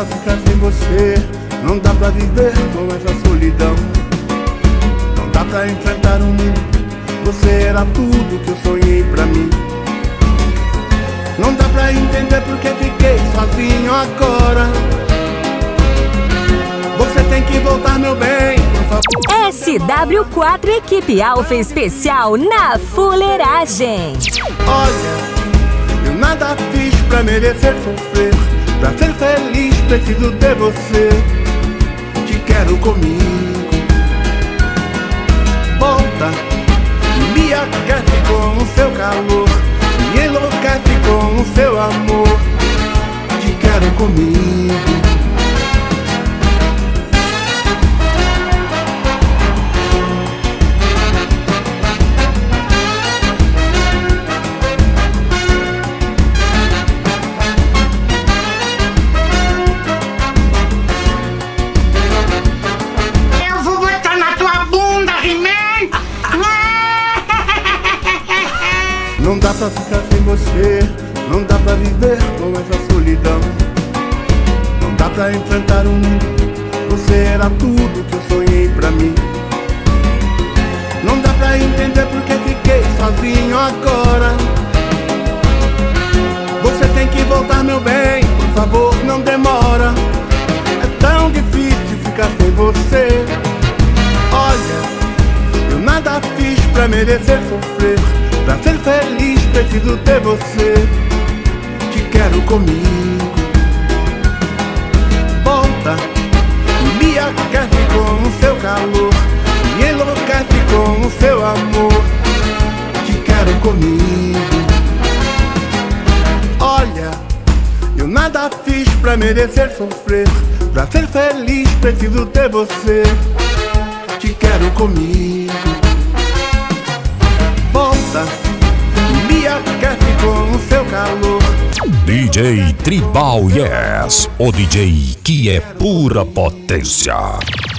pra ficar sem você, não dá pra viver com essa solidão. Não dá pra enfrentar o mundo, você era tudo que eu sonhei pra mim. Não dá pra entender porque fiquei sozinho agora. Você tem que voltar, meu bem, por favor. SW4 Equipe Alfa Especial na fuleiragem. Olha, eu nada fiz pra merecer sofrer. Pra ser feliz preciso ter você. Te quero comigo. Volta e me aquece com o seu calor, me enlouquece com o seu amor. Te quero comigo. Não dá pra ficar sem você, não dá pra viver com essa solidão. Não dá pra enfrentar o mundo, você era tudo que eu sonhei pra mim. Não dá pra entender porque fiquei sozinho agora. Você tem que voltar, meu bem, por favor, não demora. É tão difícil ficar sem você. Olha, eu nada fiz pra merecer sofrer. Pra ser feliz preciso ter você. Te quero comigo. Volta e me aquece com o seu calor, me enlouquece com o seu amor. Te quero comigo. Olha, eu nada fiz pra merecer sofrer. Pra ser feliz preciso ter você. Te quero comigo. Volta e me aquece com o seu calor. DJ Tribal Yes, o DJ que é pura potência.